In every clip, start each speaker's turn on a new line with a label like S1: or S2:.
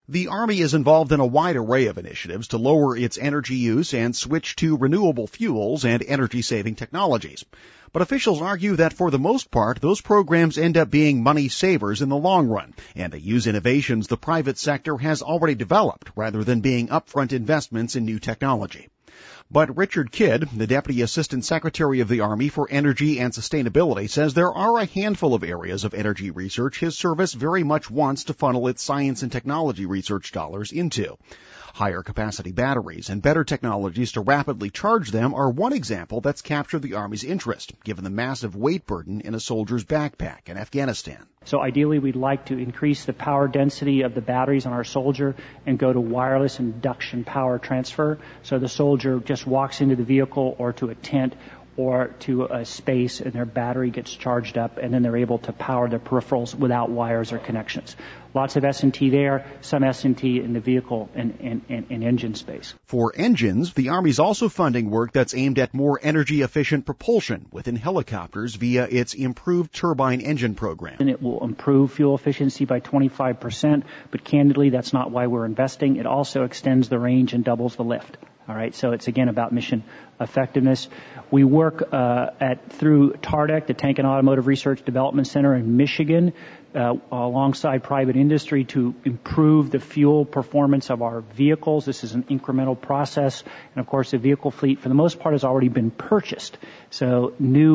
S1: The Army is involved in a wide array of initiatives to lower its energy use and switch to renewable fuels and energy-saving technologies. But officials argue that for the most part, those programs end up being money savers in the long run, and they use innovations the private sector has already developed rather than being upfront investments in new technology. But Richard Kidd, the Deputy Assistant Secretary of the Army for Energy and Sustainability, says there are a handful of areas of energy research his service very much wants to funnel its science and technology research dollars into. Higher capacity batteries and better technologies to rapidly charge them are one example that's captured the Army's interest, given the massive weight burden in a soldier's backpack in Afghanistan.
S2: So ideally, we'd like to increase the power density of the batteries on our soldier and go to wireless induction power transfer. So the soldier just walks into the vehicle or to a tent or to a space and their battery gets charged up and then they're able to power their peripherals without wires or connections. Lots of S&T there, some S&T in the vehicle and engine space.
S1: For engines, the Army's also funding work that's aimed at more energy-efficient propulsion within helicopters via its improved turbine engine program.
S2: And it will improve fuel efficiency by 25%, but candidly, that's not why we're investing. It also extends the range and doubles the lift. All right, so it's again about mission effectiveness. We work through TARDEC, the Tank and Automotive Research Development Center in Michigan, alongside private industry to improve the fuel performance of our vehicles. This is an incremental process, and of course, the vehicle fleet, for the most part, has already been purchased. So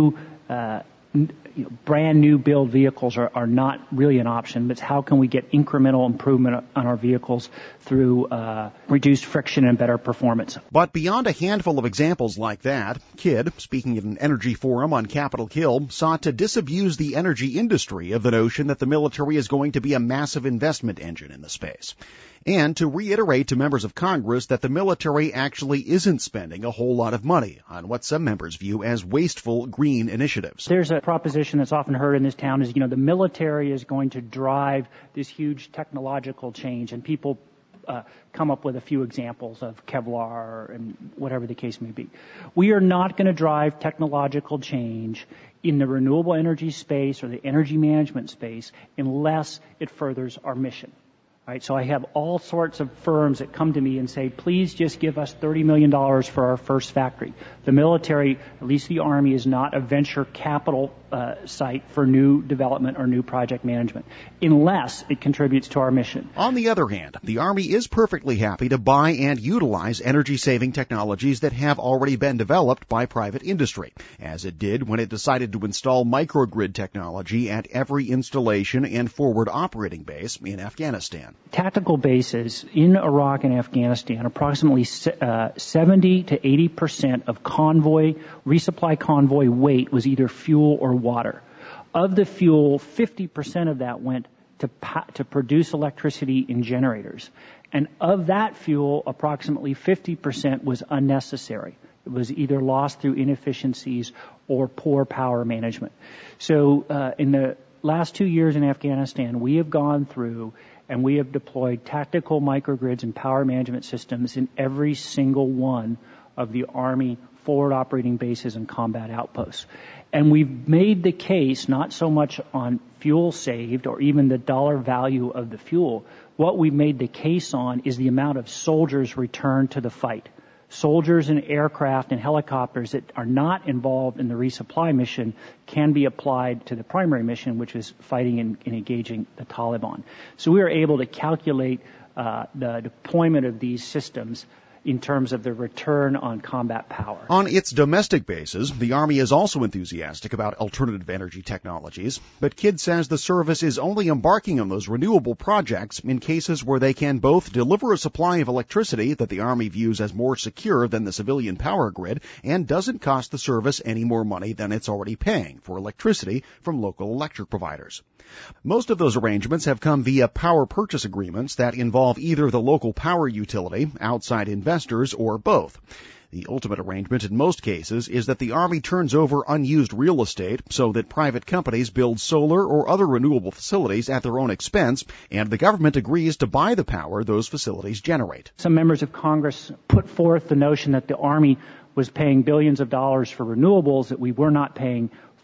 S2: brand new build vehicles are not really an option, but how can we get incremental improvement on our vehicles through reduced friction and better performance?
S1: But beyond a handful of examples like that, Kidd, speaking at an energy forum on Capitol Hill, sought to disabuse the energy industry of the notion that the military is going to be a massive investment engine in the space, and to reiterate to members of Congress that the military actually isn't spending a whole lot of money on what some members view as wasteful green initiatives.
S2: There's a proposition that's often heard in this town is, the military is going to drive this huge technological change, and people come up with a few examples of Kevlar and whatever the case may be. We are not going to drive technological change in the renewable energy space or the energy management space unless it furthers our mission. Right, so I have all sorts of firms that come to me and say, please just give us $30 million for our first factory. The military, at least the Army, is not a venture capital site for new development or new project management, unless it contributes to our mission.
S1: On the other hand, the Army is perfectly happy to buy and utilize energy-saving technologies that have already been developed by private industry, as it did when it decided to install microgrid technology at every installation and forward operating base in Afghanistan.
S2: Tactical bases in Iraq and Afghanistan, approximately 70 to 80% of resupply convoy weight was either fuel or water. Of the fuel, 50% of that went to produce electricity in generators. And of that fuel, approximately 50% was unnecessary. It was either lost through inefficiencies or poor power management. So in the last 2 years in Afghanistan, we have gone through and we have deployed tactical microgrids and power management systems in every single one of the Army forward operating bases and combat outposts. And we've made the case not so much on fuel saved or even the dollar value of the fuel. What we've made the case on is the amount of soldiers returned to the fight. Soldiers and aircraft and helicopters that are not involved in the resupply mission can be applied to the primary mission, which is fighting and engaging the Taliban. So we are able to calculate the deployment of these systems in terms of the return on combat power.
S1: On its domestic bases, the Army is also enthusiastic about alternative energy technologies, but Kidd says the service is only embarking on those renewable projects in cases where they can both deliver a supply of electricity that the Army views as more secure than the civilian power grid and doesn't cost the service any more money than it's already paying for electricity from local electric providers. Most of those arrangements have come via power purchase agreements that involve either the local power utility, outside investors, or both. The ultimate arrangement in most cases is that the Army turns over unused real estate so that private companies build solar or other renewable facilities at their own expense, and the government agrees to buy the power those facilities generate.
S2: Some members of Congress put forth the notion that the Army was paying billions of dollars for renewables that we were not paying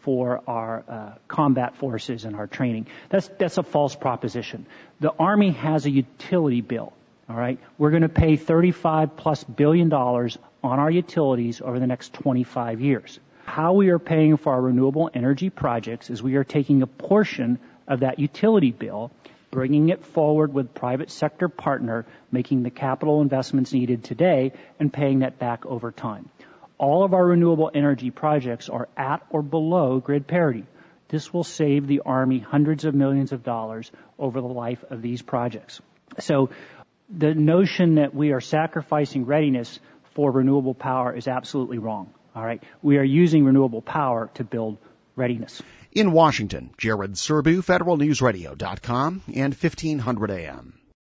S2: for our combat forces and our training. That's a false proposition. The Army has a utility bill. All right, we're going to pay $35+ billion on our utilities over the next 25 years. How we are paying for our renewable energy projects is we are taking a portion of that utility bill, bringing it forward with private sector partner, making the capital investments needed today, and paying that back over time. All of our renewable energy projects are at or below grid parity. This will save the Army hundreds of millions of dollars over the life of these projects. So the notion that we are sacrificing readiness for renewable power is absolutely wrong. All right, we are using renewable power to build readiness.
S1: In Washington, Jared Serbu, FederalNewsRadio.com and 1500 AM.